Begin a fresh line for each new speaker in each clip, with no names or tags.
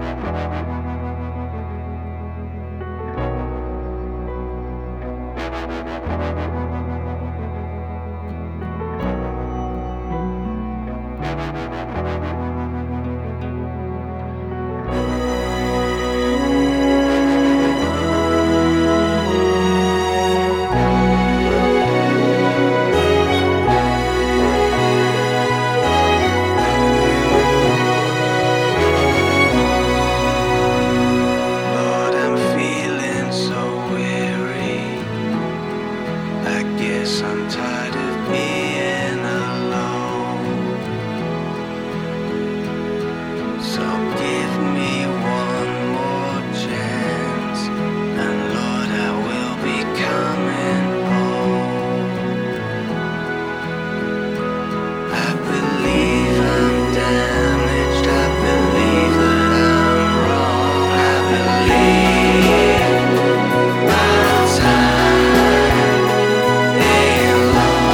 Lord, I'm feeling so weary. I guess I'm tired of being alone. So give me one more chance, and Lord, I will be coming home. I believe I'm damaged. I believe that I'm wrong. I believe my time ain't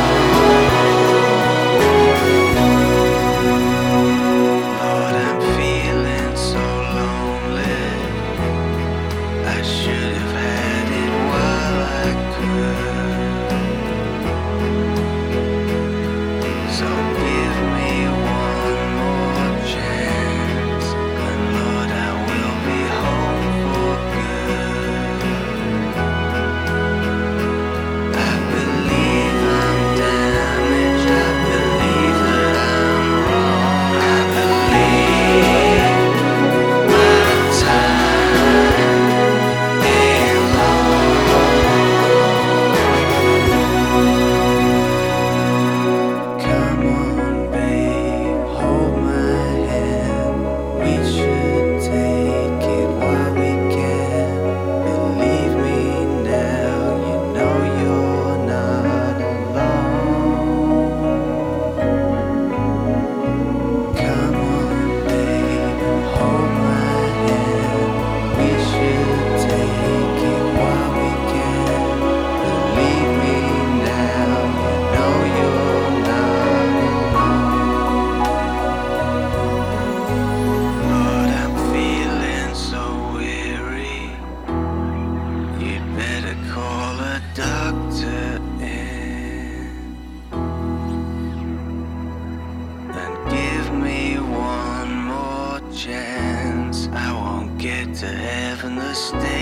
long. Lord, I'm feeling so lonely. I should have had it while I could. So give me one more chance, and Lord, I will be home for good. I believe I'm damaged. I believe that I'm wrong. I believe my time ain't long. Come on, babe, hold my hand. We should take it while we can. Believe me now, you know you're not alone. Come on, babe, hold my hand. We should take it while we can. Believe me now, you know you're not alone. Lord, I'm feeling so weary. You'd better call a doctor in and give me one more chance. I won't get to heaven the stairs